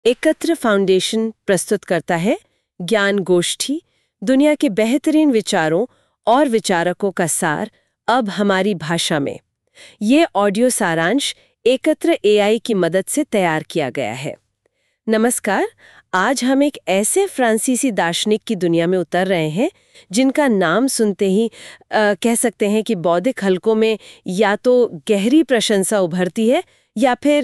एकत्र फाउंडेशन प्रस्तुत करता है ज्ञान गोष्ठी, दुनिया के बेहतरीन विचारों और विचारकों का सार अब हमारी भाषा में। ये ऑडियो सारांश एकत्र एआई की मदद से तैयार किया गया है। नमस्कार, आज हम एक ऐसे फ्रांसीसी दार्शनिक की दुनिया में उतर रहे हैं जिनका नाम सुनते ही कह सकते हैं कि बौद्धिक हलकों में या तो गहरी प्रशंसा उभरती है या फिर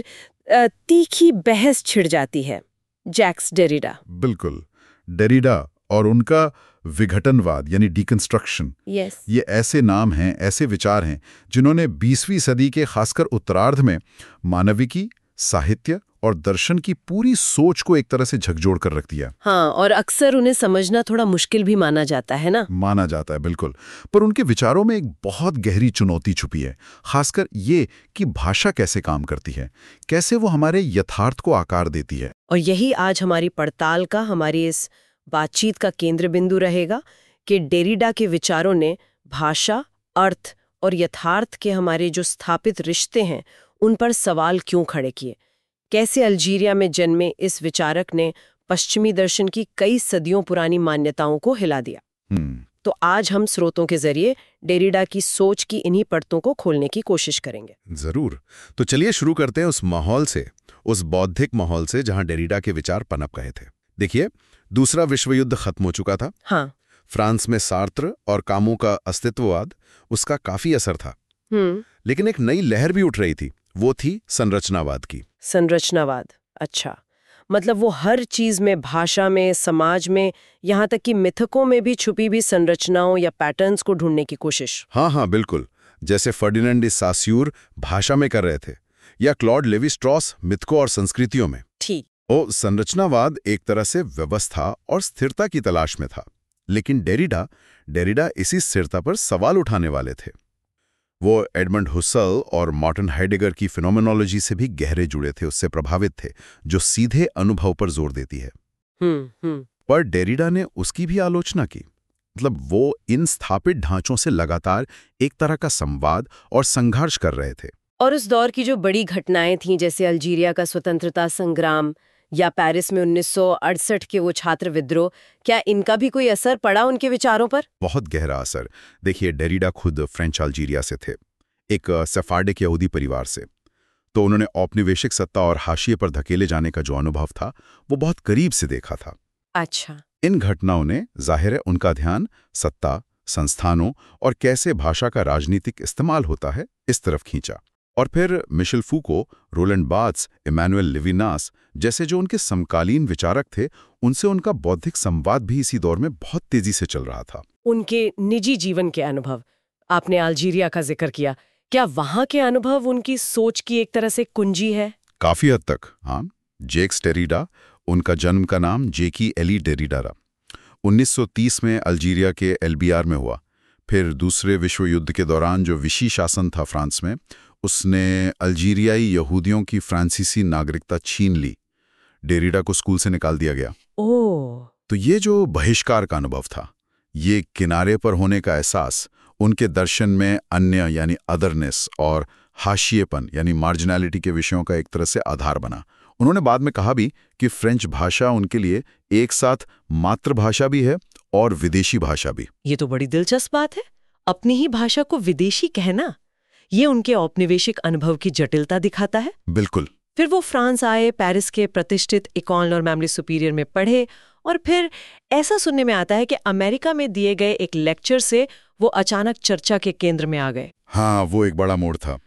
तीखी बहस छिड़ जाती है। Jacques Derrida. बिल्कुल, डेरिडा और उनका विघटनवाद यानी डिकंस्ट्रक्शन, ये ऐसे नाम हैं, ऐसे विचार हैं जिन्होंने 20वीं सदी के खासकर उत्तरार्ध में मानविकी, साहित्य और दर्शन की पूरी सोच को एक तरह से झकझोर कर रख दिया। हाँ, और अक्सर उन्हें समझना थोड़ा मुश्किल भी माना जाता है ना? माना जाता है, बिल्कुल। पर उनके विचारों में एक बहुत गहरी चुनौती छुपी है, खासकर ये कि भाषा कैसे काम करती है, कैसे वो हमारे यथार्थ को आकार देती है। और यही आज हमारी पड़ताल का, हमारी इस बातचीत का केंद्र बिंदु रहेगा कि डेरिडा के विचारों ने भाषा, अर्थ और यथार्थ के हमारे जो स्थापित रिश्ते हैं उन पर सवाल क्यों खड़े किए। कैसे अल्जीरिया में जन्मे इस विचारक ने पश्चिमी दर्शन की कई सदियों पुरानी मान्यताओं को हिला दिया। तो आज हम स्रोतों के जरिए डेरिडा की सोच की इन्हीं परतों को खोलने की कोशिश करेंगे। जरूर। तो चलिए शुरू करते हैं उस माहौल से, उस बौद्धिक माहौल से जहां डेरिडा के विचार पनप गए थे। देखिए, दूसरा विश्व युद्ध खत्म हो चुका था। हाँ। फ्रांस में सार्त्र और कामू का अस्तित्ववाद, उसका काफी असर था। लेकिन एक नई लहर भी उठ रही थी, वो थी संरचनावाद की। संरचनावाद, अच्छा। मतलब वो हर चीज में, भाषा में, समाज में, यहाँ तक कि मिथकों में भी छुपी भी संरचनाओं या पैटर्न्स को ढूंढने की कोशिश। हाँ, बिल्कुल। जैसे फर्डिनेंड डी सास्यूर भाषा में कर रहे थे, या क्लॉड लेवी स्ट्रॉस मिथकों और संस्कृतियों में। ठीक। संरचनावाद एक तरह से व्यवस्था और स्थिरता की तलाश में था। लेकिन डेरिडा इसी स्थिरता पर सवाल उठाने वाले थे। वो एडमंड हुसल और मार्टिन हाइडेगर की फिनोमेनोलॉजी से भी गहरे जुड़े थे, उससे प्रभावित थे, जो सीधे अनुभव पर जोर देती है। पर डेरिडा ने उसकी भी आलोचना की। मतलब वो इन स्थापित ढांचों से लगातार एक तरह का संवाद और संघर्ष कर रहे थे। और उस दौर की जो बड़ी घटनाएं थीं, जैसे अल्जीरिया का स्वतंत्रता संग्राम या पेरिस में 1968 के वो छात्र विद्रोह, क्या इनका भी कोई असर पड़ा उनके विचारों पर? बहुत गहरा असर। देखिए, डेरिडा खुद फ्रेंच अल्जीरिया से थे, एक सेफार्डिक यहूदी परिवार से। तो उन्होंने औपनिवेशिक सत्ता और हाशिए पर धकेले जाने का जो अनुभव था, वो बहुत करीब से देखा था। अच्छा। इन घटनाओं ने जाहिर है उनका ध्यान सत्ता, संस्थानों और कैसे भाषा का राजनीतिक इस्तेमाल होता है, इस तरफ खींचा। और फिर Michel Foucault, Roland Barthes, Emmanuel Levinas जैसे जो उनके समकालीन विचारक थे, उनसे उनका बौद्धिक संवाद भी इसी दौर में बहुत तेजी से चल रहा था। उनके निजी जीवन के अनुभव, आपने अल्जीरिया का जिक्र किया, क्या वहां के अनुभव उनकी सोच की एक तरह से कुंजी है? काफी हद तक, हाँ। जैक्स डेरिडा, उनका जन्म का नाम जेकी एली डेरिडा रहा। 1930 में अल्जीरिया के एल्बियार में हुआ। फिर दूसरे विश्व युद्ध के दौरान जो विशी शासन था फ्रांस में, उसने अल्जीरियाई यहूदियों की फ्रांसीसी नागरिकता छीन ली। डेरिडा को स्कूल से निकाल दिया गया। ओह। तो ये जो बहिष्कार का अनुभव था, ये किनारे पर होने का एहसास, उनके दर्शन में अन्य यानी अदरनेस और हाशिएपन यानी मार्जिनैलिटी के विषयों का एक तरह से आधार बना। उन्होंने बाद में कहा भी कि फ्रेंच भाषा उनके लिए एक साथ मातृभाषा भी है और विदेशी भाषा भी। ये तो बड़ी दिलचस्प बात है, अपनी ही भाषा को विदेशी कहना। ये उनके औपनिवेशिक अनुभव की जटिलता दिखाता है। बिल्कुल। फिर वो फ्रांस आए, पेरिस के प्रतिष्ठित इकॉन और मैमली सुपीरियर में पढ़े, और फिर ऐसा सुनने में आता है कि अमेरिका में दिए गए एक लेक्चर से वो अचानक चर्चा के केंद्र में आ गए। हाँ, वो एक बड़ा मोड़ था।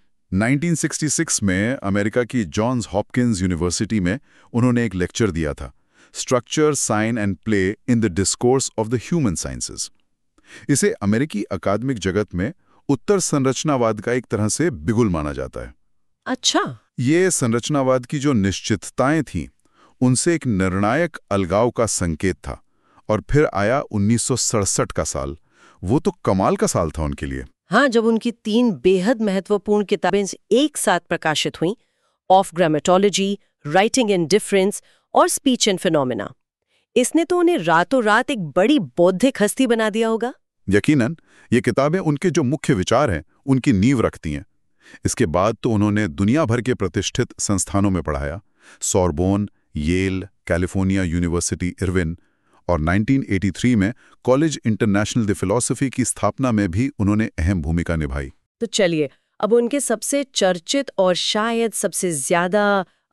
1966 में अमेरिका की जॉन्स हॉपकिंस यूनिवर्सिटी में उन्होंने एक लेक्चर दिया था, structure, sign and play in the discourse of the human sciences. इसे अमेरिकी अकादमिक जगत में उत्तर संरचनावाद का एक तरह से बिगुल माना जाता है। अच्छा। ये संरचनावाद की जो निश्चितताएं थीं, उनसे एक निर्णायक अलगाव का संकेत था। और फिर आया 1967 का साल। वो तो कमाल का साल था उनके लिए। हाँ, जब उनकी 3 बेहद महत्वपूर्ण किताबें एक साथ प्रकाशित हुईं, of grammatology, writing in difference और स्पीच एंड फिनोमेना। इसने तो उन्हें रातों रात एक बड़ी बौद्धिक हस्ती बना दिया होगा। यकीनन, ये किताबें उनके जो मुख्य विचार हैं, उनकी नींव रखती हैं। इसके बाद तो उन्होंने दुनिया भर के प्रतिष्ठित संस्थानों में पढ़ाया, Sorbonne, Yale, California University Irvine, और 1983 में कॉलेज इंटरनेशनल द फिलॉसफी की स्थापना में भी उन्होंने अहम भूमिका निभाई। तो चलिए अब उनके सबसे चर्चित और शायद सबसे ज्यादा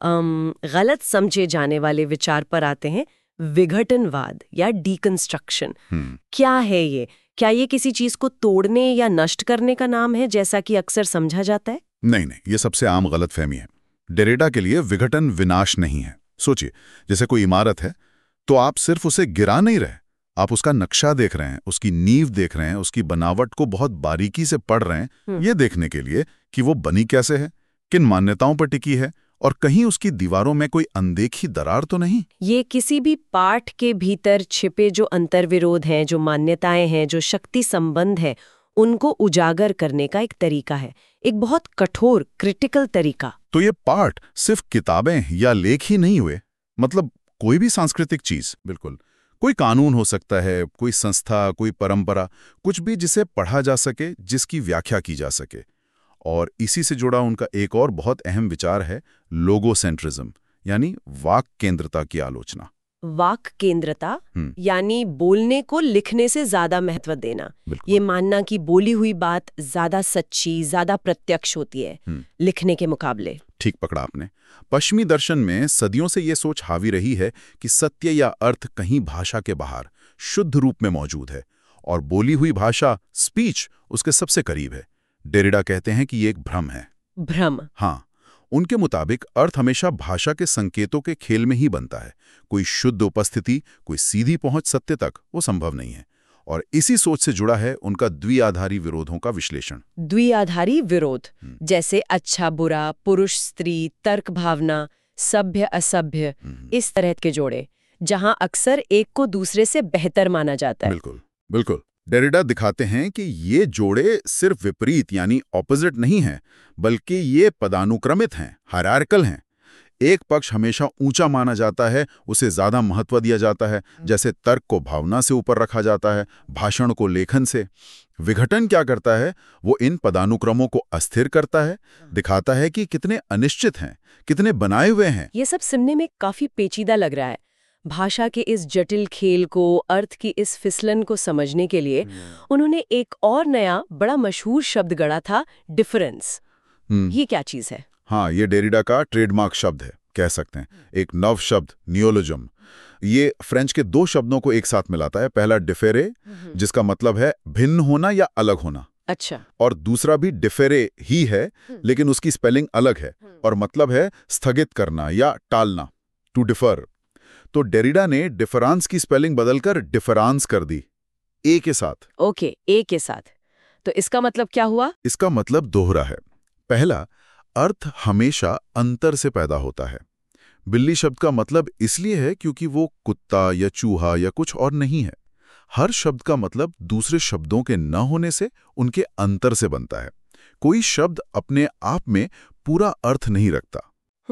गलत समझे जाने वाले विचार पर आते हैं, विघटनवाद या डीकंस्ट्रक्शन। क्या है ये? क्या ये किसी चीज को तोड़ने या नष्ट करने का नाम है जैसा कि अक्सर समझा जाता है? नहीं, ये सबसे आम गलतफहमी है। डेरिडा के लिए विघटन विनाश नहीं है। सोचिए, जैसे कोई इमारत है तो आप सिर्फ उसे गिरा नहीं रहे, आप उसका नक्शा देख रहे हैं, उसकी नींव देख रहे हैं, उसकी बनावट को बहुत बारीकी से पढ़ रहे हैं, ये देखने के लिए कि वो बनी कैसे है, किन मान्यताओं पर टिकी है और कहीं उसकी दीवारों में कोई अनदेखी दरार तो नहीं। ये किसी भी पाठ के भीतर छिपे जो अंतर्विरोध हैं, जो मान्यताएं हैं, जो शक्ति संबंध है, उनको उजागर करने का एक तरीका है, एक बहुत कठोर क्रिटिकल तरीका। तो ये पाठ सिर्फ किताबें या लेख ही नहीं हुए, मतलब कोई भी सांस्कृतिक चीज, बिल्कुल कोई कानून हो सकता है, कोई संस्था, कोई परंपरा, कुछ भी जिसे पढ़ा जा सके, जिसकी व्याख्या की जा सके। और इसी से जुड़ा उनका एक और बहुत अहम विचार है लोगोसेंट्रिज्म, यानी वाक केंद्रता की आलोचना। वाक केंद्रता यानी बोलने को लिखने से ज्यादा महत्व देना, ये मानना कि बोली हुई बात ज्यादा सच्ची, ज्यादा प्रत्यक्ष होती है लिखने के मुकाबले। ठीक पकड़ा आपने। पश्चिमी दर्शन में सदियों से ये सोच हावी रही है कि सत्य या अर्थ कहीं भाषा के बाहर शुद्ध रूप में मौजूद है और बोली हुई भाषा, स्पीच, उसके सबसे करीब है। डेरिडा कहते हैं कि ये एक भ्रम है। भ्रम? हाँ, उनके मुताबिक अर्थ हमेशा भाषा के संकेतों के खेल में ही बनता है। कोई शुद्ध उपस्थिति, कोई सीधी पहुंच सत्य तक, वो संभव नहीं है। और इसी सोच से जुड़ा है उनका द्विआधारी विरोधों का विश्लेषण। द्विआधारी विरोध जैसे अच्छा बुरा, पुरुष स्त्री, तर्क भावना, सभ्य असभ्य, इस तरह के जोड़े, जहां अक्सर एक को दूसरे से बेहतर माना जाता है। बिल्कुल बिल्कुल। डेरिडा दिखाते हैं कि ये जोड़े सिर्फ विपरीत यानी ऑपोजिट नहीं हैं, बल्कि ये पदानुक्रमित हैं, हायरार्कल हैं। एक पक्ष हमेशा ऊंचा माना जाता है, उसे ज्यादा महत्व दिया जाता है, जैसे तर्क को भावना से ऊपर रखा जाता है, भाषण को लेखन से। विघटन क्या करता है? वो इन पदानुक्रमों को अस्थिर करता है, दिखाता है कि कितने अनिश्चित हैं, कितने बनाए हुए हैं। ये सब सुनने में काफी पेचीदा लग रहा है। भाषा के इस जटिल खेल को, अर्थ की इस फिसलन को समझने के लिए उन्होंने एक और नया बड़ा मशहूर शब्द गढ़ा था, डिफरेंस। ये क्या चीज है? हाँ, ये डेरिडा का ट्रेडमार्क शब्द है, कह सकते हैं। एक नव शब्द, नियोलोजम। ये फ्रेंच के दो शब्दों को एक साथ मिलाता है। पहला डिफेरे, जिसका मतलब है भिन्न होना या अलग होना। अच्छा। और दूसरा भी डिफेरे ही है, लेकिन उसकी स्पेलिंग अलग है और मतलब है स्थगित करना या टालना, टू डिफर। तो डेरिडा ने डिफरेंस की स्पेलिंग बदलकर डिफरेंस कर दी, ए के साथ। ओके, ए के साथ। तो इसका मतलब क्या हुआ? इसका मतलब दोहरा है। पहला, अर्थ हमेशा अंतर से पैदा होता है। बिल्ली शब्द का मतलब इसलिए है क्योंकि वो कुत्ता या चूहा या कुछ और नहीं है। हर शब्द का मतलब दूसरे शब्दों के न होने से, उनके अंतर से बनता है। कोई शब्द अपने आप में पूरा अर्थ नहीं रखता।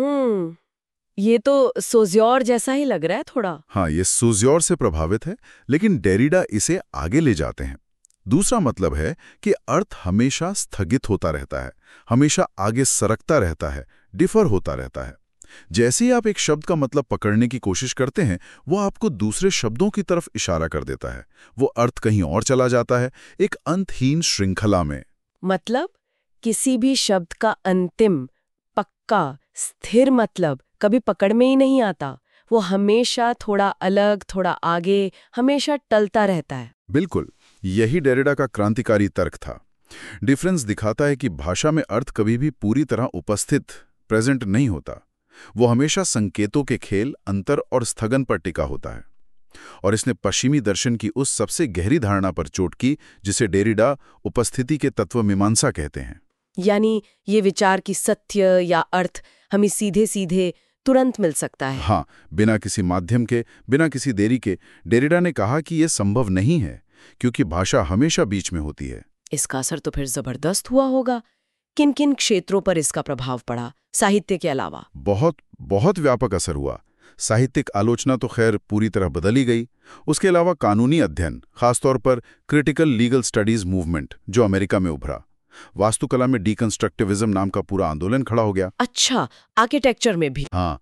ये तो सोज्योर जैसा ही लग रहा है थोड़ा। हाँ, ये सोज्योर से प्रभावित है, लेकिन डेरिडा इसे आगे ले जाते हैं। दूसरा मतलब है कि अर्थ हमेशा स्थगित होता रहता है, हमेशा आगे सरकता रहता है, डिफर होता रहता है। जैसे ही आप एक शब्द का मतलब पकड़ने की कोशिश करते हैं, वो आपको दूसरे शब्दों की तरफ इशारा कर देता है। वो अर्थ कहीं और चला जाता है, एक अंतहीन श्रृंखला में। मतलब किसी भी शब्द का अंतिम, पक्का, स्थिर मतलब कभी पकड़ में ही नहीं आता। वो हमेशा थोड़ा अलग, थोड़ा आगे, हमेशा टलता रहता है। बिल्कुल, यही डेरिडा का क्रांतिकारी तर्क था। डिफरेंस दिखाता है कि भाषा में अर्थ कभी भी पूरी तरह उपस्थित, प्रेजेंट नहीं होता। वो हमेशा संकेतों के खेल, अंतर और स्थगन पर टिका होता है। और इसने पश्चिमी दर्शन की उस सबसे गहरी धारणा पर चोट की जिसे डेरिडा उपस्थिति के तत्व मीमांसा कहते हैं। यानी ये विचार कि सत्य या अर्थ हमें सीधे सीधे तुरंत मिल सकता है। हाँ, बिना किसी माध्यम के, बिना किसी देरी के। डेरिडा ने कहा कि यह संभव नहीं है क्योंकि भाषा हमेशा बीच में होती है। इसका असर तो फिर जबरदस्त हुआ होगा। किन किन क्षेत्रों पर इसका प्रभाव पड़ा, साहित्य के अलावा? बहुत व्यापक असर हुआ। साहित्यिक आलोचना तो खैर पूरी तरह बदल ही गई। उसके अलावा कानूनी अध्ययन, खासतौर पर क्रिटिकल लीगल स्टडीज मूवमेंट जो अमेरिका में उभरा। वास्तुकला में डीकंस्ट्रक्टिविज्म नाम का पूरा आंदोलन खड़ा हो गया। अच्छा, आर्किटेक्चर में भी? हाँ,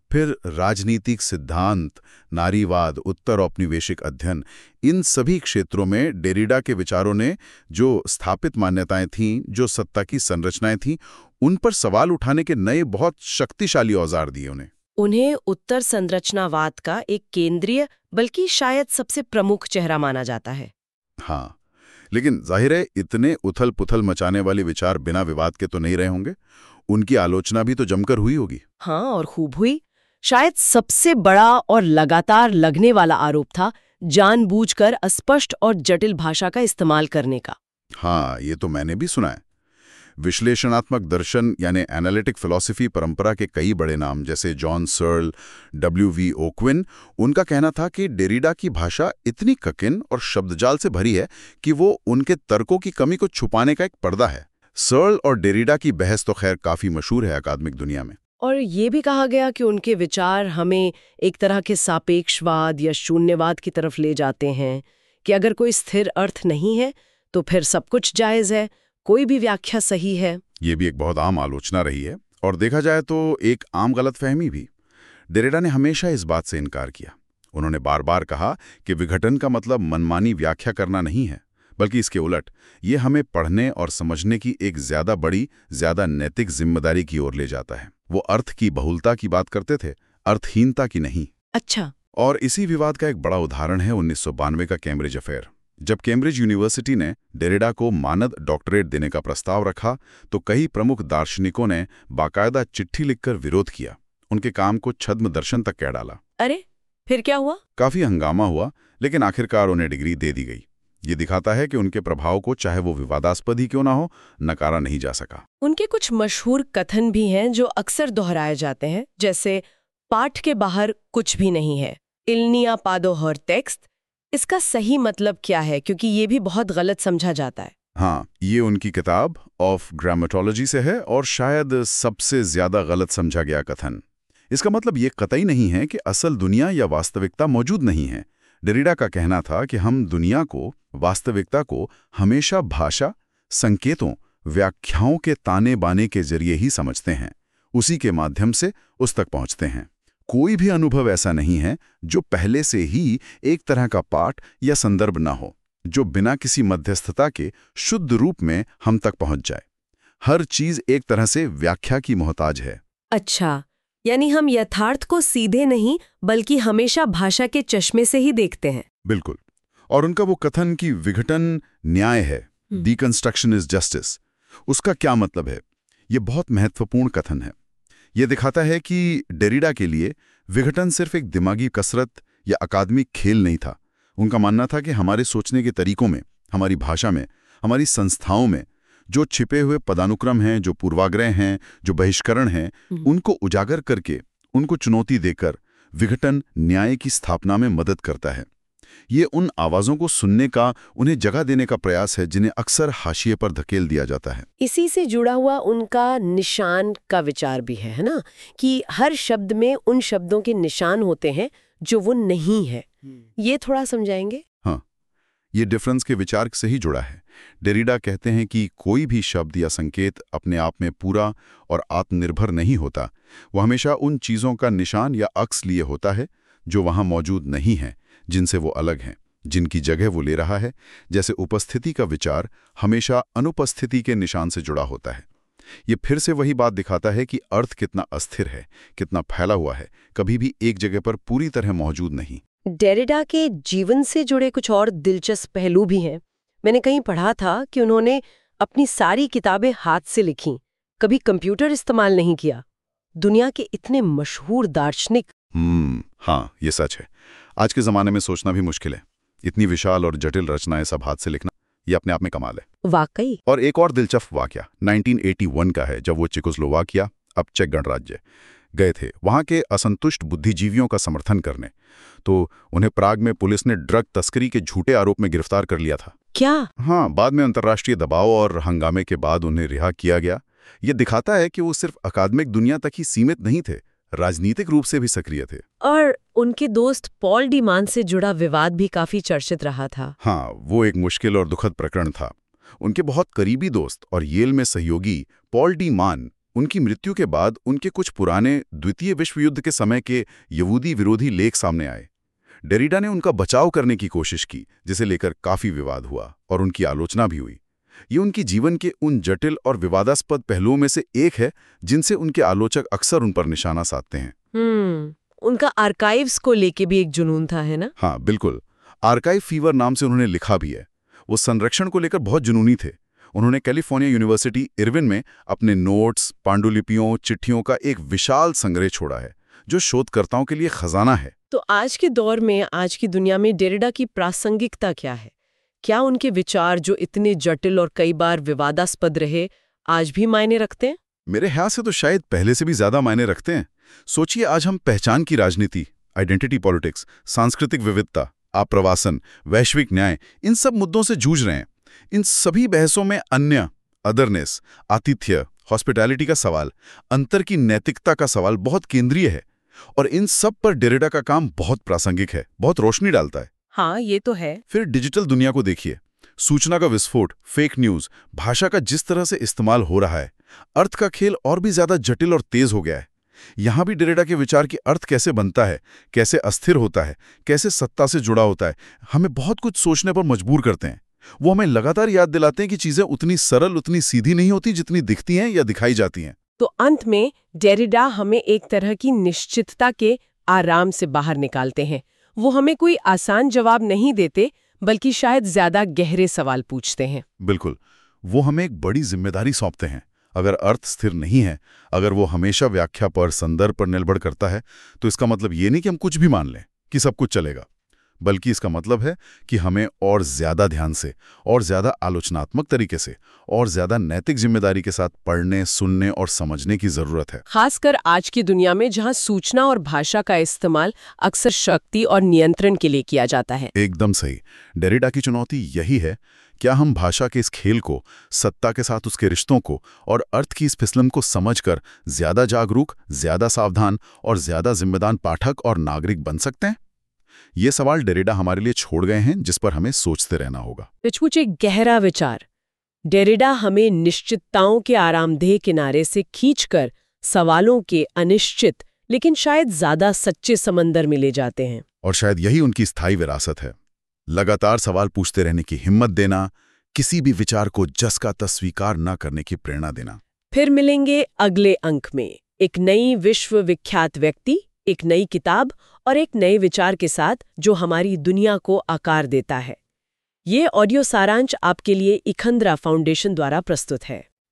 फिर राजनीतिक सिद्धांत, नारीवाद, उत्तर औपनिवेशिक अध्ययन, इन सभी क्षेत्रों में डेरिडा के विचारों ने जो स्थापित मान्यताएं थीं, जो सत्ता की संरचनाएं थीं, उन पर सवाल उठाने के नए बहुत शक्तिशाली औजार दिए उन्हें। उन्हें उत्तर संरचनावाद का एक केंद्रीय बल्कि शायद सबसे प्रमुख चेहरा माना जाता है। हाँ, लेकिन जाहिर है इतने उथल पुथल मचाने वाले विचार बिना विवाद के तो नहीं रहे होंगे। उनकी आलोचना भी तो जमकर हुई होगी। हाँ, और खूब हुई। शायद सबसे बड़ा और लगातार लगने वाला आरोप था जानबूझकर अस्पष्ट और जटिल भाषा का इस्तेमाल करने का। हाँ, ये तो मैंने भी सुना है। विश्लेषणात्मक दर्शन यानी एनालिटिक फिलॉसफी परंपरा के कई बड़े नाम जैसे जॉन सर्ल, W.V. ओक्विन, उनका कहना था कि डेरिडा की भाषा इतनी कठिन और शब्दजाल से भरी है कि वो उनके तर्कों की कमी को छुपाने का एक पर्दा है। सर्ल और डेरिडा की बहस तो खैर काफी मशहूर है अकादमिक दुनिया में। और ये भी कहा गया कि उनके विचार हमें एक तरह के सापेक्षवाद या शून्यवाद की तरफ ले जाते हैं कि अगर कोई स्थिर अर्थ नहीं है तो फिर सब कुछ जायज़ है, कोई भी व्याख्या सही है। ये भी एक बहुत आम आलोचना रही है और देखा जाए तो एक आम गलतफहमी भी। डेरिडा ने हमेशा इस बात से इनकार किया। उन्होंने बार बार कहा कि विघटन का मतलब मनमानी व्याख्या करना नहीं है, बल्कि इसके उलट ये हमें पढ़ने और समझने की एक ज्यादा बड़ी, ज्यादा नैतिक जिम्मेदारी की ओर ले जाता है। वो अर्थ की बहुलता की बात करते थे, अर्थहीनता की नहीं। अच्छा। और इसी विवाद का एक बड़ा उदाहरण है 1992 का कैम्ब्रिज अफेयर। जब कैम्ब्रिज यूनिवर्सिटी ने डेरिडा को मानद डॉक्टरेट देने का प्रस्ताव रखा तो कई प्रमुख दार्शनिकों ने बाकायदा चिट्ठी लिखकर विरोध किया, उनके काम को छद्म दर्शन तक कह डाला। अरे, फिर क्या हुआ? काफी हंगामा हुआ, लेकिन आखिरकार उन्हें डिग्री दे दी गई। ये दिखाता है कि उनके प्रभाव को, चाहे वो विवादास्पद ही क्यों ना हो, नकारा नहीं जा सका। उनके कुछ मशहूर कथन भी हैं जो अक्सर दोहराए जाते हैं, जैसे पाठ के बाहर कुछ भी नहीं है, इल्निया पादो हर टेक्स्ट। इसका सही मतलब क्या है, क्योंकि ये भी बहुत गलत समझा जाता है। हाँ, ये उनकी किताब ऑफ ग्रामेटोलॉजी से है और शायद सबसे ज्यादा गलत समझा गया कथन। इसका मतलब ये कतई नहीं है कि असल दुनिया या वास्तविकता मौजूद नहीं है। डेरिडा का कहना था कि हम दुनिया को, वास्तविकता को हमेशा भाषा, संकेतों, व्याख्याओं के ताने बाने के जरिए ही समझते हैं, उसी के माध्यम से उस तक पहुंचते हैं। कोई भी अनुभव ऐसा नहीं है जो पहले से ही एक तरह का पाठ या संदर्भ ना हो, जो बिना किसी मध्यस्थता के शुद्ध रूप में हम तक पहुंच जाए। हर चीज एक तरह से व्याख्या की मोहताज है। अच्छा, यानी हम यथार्थ को सीधे नहीं बल्कि हमेशा भाषा के चश्मे से ही देखते हैं। बिल्कुल। और उनका वो कथन कि विघटन न्याय है, डिकंस्ट्रक्शन इज जस्टिस, उसका क्या मतलब है? ये बहुत महत्वपूर्ण कथन है। ये दिखाता है कि डेरिडा के लिए विघटन सिर्फ एक दिमागी कसरत या अकादमिक खेल नहीं था। उनका मानना था कि हमारे सोचने के तरीकों में, हमारी भाषा में, हमारी संस्थाओं में जो छिपे हुए पदानुक्रम हैं, जो पूर्वाग्रह हैं, जो बहिष्करण हैं, उनको उजागर करके, उनको चुनौती देकर विघटन न्याय की स्थापना में मदद करता है। ये उन आवाज़ों को सुनने का, उन्हें जगह देने का प्रयास है जिन्हें अक्सर हाशिए पर धकेल दिया जाता है। इसी से जुड़ा हुआ उनका निशान का विचार भी है ना, कि हर शब्द में उन शब्दों के निशान होते हैं जो वो नहीं है। ये थोड़ा समझाएंगे? हाँ, ये डिफरेंस के विचार से ही जुड़ा है। डेरिडा कहते हैं कि कोई भी शब्द या संकेत अपने आप में पूरा और आत्मनिर्भर नहीं होता। वो हमेशा उन चीज़ों का निशान या अक्स लिए होता है जो वहाँ मौजूद नहीं है, जिनसे वो अलग हैं, जिनकी जगह वो ले रहा है। जैसे उपस्थिति का विचार हमेशा अनुपस्थिति के निशान से जुड़ा होता है। ये फिर से वही बात दिखाता है कि अर्थ कितना अस्थिर है, कितना फैला हुआ है, कभी भी एक जगह पर पूरी तरह मौजूद नहीं। डेरिडा के जीवन से जुड़े कुछ और दिलचस्प पहलू भी हैं। मैंने कहीं पढ़ा था कि उन्होंने अपनी सारी किताबें हाथ से लिखीं, कभी कंप्यूटर इस्तेमाल नहीं किया। दुनिया के इतने मशहूर दार्शनिक। हाँ, ये सच है। आज के ज़माने में सोचना भी मुश्किल है। इतनी विशाल और जटिल रचनाएं सब हाथ से लिखना, ये अपने आप में कमाल है। वाकई। और एक और दिलचस्प वाकया 1981 का है, जब वो चेकोस्लोवाकिया, अब चेक गणराज्य, गए थे वहाँ के असंतुष्ट बुद्धिजीवियों का समर्थन करने। तो उन्हें प्राग में पुलिस ने ड्रग तस्करी के झूठे आरोप में गिरफ्तार कर लिया था। क्या? हाँ, बाद में अंतर्राष्ट्रीय दबाव और हंगामे के बाद उन्हें रिहा किया गया। ये दिखाता है कि वो सिर्फ अकादमिक दुनिया तक ही सीमित नहीं थे, राजनीतिक रूप से भी सक्रिय थे। और उनके दोस्त पॉल डी मान से जुड़ा विवाद भी काफी चर्चित रहा था। हाँ, वो एक मुश्किल और दुखद प्रकरण था। उनके बहुत करीबी दोस्त और येल में सहयोगी पॉल डी मान उनकी मृत्यु के बाद उनके कुछ पुराने द्वितीय विश्व युद्ध के समय के यहूदी विरोधी लेख सामने आए। डेरिडा ने उनका बचाव करने की कोशिश की, जिसे लेकर काफी विवाद हुआ और उनकी आलोचना भी हुई। ये उनकी जीवन के उन जटिल और विवादास्पद पहलुओं में से एक है जिनसे उनके आलोचक अक्सर उन पर निशाना साधते हैं। उनका आर्काइव्स को लेके भी एक जुनून था, है ना? हाँ, बिल्कुल। आर्काइव फीवर नाम से उन्होंने लिखा भी है। वो संरक्षण को लेकर बहुत जुनूनी थे। उन्होंने कैलिफोर्निया यूनिवर्सिटी इरविन में अपने नोट्स, पांडुलिपियों, चिट्ठियों का एक विशाल संग्रह छोड़ा है, जो शोधकर्ताओं के लिए खजाना है। तो आज के दौर में, आज की दुनिया में डेरिडा की प्रासंगिकता क्या है? क्या उनके विचार, जो इतने जटिल और कई बार विवादास्पद रहे, आज भी मायने रखते हैं? मेरे ख्याल से तो शायद पहले से भी ज्यादा मायने रखते हैं। सोचिए, आज हम पहचान की राजनीति, आइडेंटिटी पॉलिटिक्स, सांस्कृतिक विविधता, आप्रवासन, वैश्विक न्याय, इन सब मुद्दों से जूझ रहे हैं। इन सभी बहसों में अन्य, अदरनेस, आतिथ्य, हॉस्पिटैलिटी का सवाल, अंतर की नैतिकता का सवाल बहुत केंद्रीय है। और इन सब पर डेरिडा का काम बहुत प्रासंगिक है, बहुत रोशनी डालता है। हाँ, ये तो है। फिर डिजिटल दुनिया को देखिए। सूचना का विस्फोट, फेक न्यूज, भाषा का जिस तरह से इस्तेमाल हो रहा है, अर्थ का खेल और भी ज्यादा जटिल और तेज हो गया है। यहां भी डेरिडा के विचार की अर्थ कैसे बनता है, कैसे अस्थिर होता है, कैसे सत्ता से जुड़ा होता है, हमें बहुत कुछ सोचने पर मजबूर करते हैं। वो हमें लगातार याद दिलाते हैं कि चीजें उतनी सरल, उतनी सीधी नहीं होती जितनी दिखती हैं या दिखाई जाती हैं। तो अंत में डेरिडा हमें एक तरह की निश्चितता के आराम से बाहर निकालते हैं। वो हमें कोई आसान जवाब नहीं देते, बल्कि शायद ज्यादा गहरे सवाल पूछते हैं। बिल्कुल, वो हमें एक बड़ी जिम्मेदारी सौंपते हैं। अगर अर्थ स्थिर नहीं है, अगर वो हमेशा व्याख्या पर, संदर्भ पर निर्भर करता है, तो इसका मतलब ये नहीं कि हम कुछ भी मान लें कि सब कुछ चलेगा, बल्कि इसका मतलब है कि हमें और ज्यादा ध्यान से, और ज्यादा आलोचनात्मक तरीके से, और ज्यादा नैतिक जिम्मेदारी के साथ पढ़ने, सुनने और समझने की जरूरत है। खासकर आज की दुनिया में, जहां सूचना और भाषा का इस्तेमाल अक्सर शक्ति और नियंत्रण के लिए किया जाता है। एकदम सही। डेरिडा की चुनौती यही है, क्या हम भाषा के इस खेल को, सत्ता के साथ उसके रिश्तों को और अर्थ की इस फिसलन को समझकर ज्यादा जागरूक, ज्यादा सावधान और ज्यादा जिम्मेदार पाठक और नागरिक बन सकते हैं? ये सवाल डेरिडा हमारे लिए छोड़ गए हैं, जिस पर हमें सोचते रहना होगा। सचमुच एक गहरा विचार। डेरिडा हमें निश्चितताओं के आरामदेह किनारे से खींचकर सवालों के अनिश्चित लेकिन शायद ज्यादा सच्चे समंदर में ले जाते हैं। और शायद यही उनकी स्थायी विरासत है। लगातार सवाल पूछते रहने की हिम्मत देना, किसी भी विचार को जस का तस स्वीकार न करने की प्रेरणा देना। फिर मिलेंगे अगले अंक में एक नई विश्व विख्यात व्यक्ति, एक नई किताब और एक नए विचार के साथ, जो हमारी दुनिया को आकार देता है। ये ऑडियो सारांश आपके लिए इखंद्रा फाउंडेशन द्वारा प्रस्तुत है।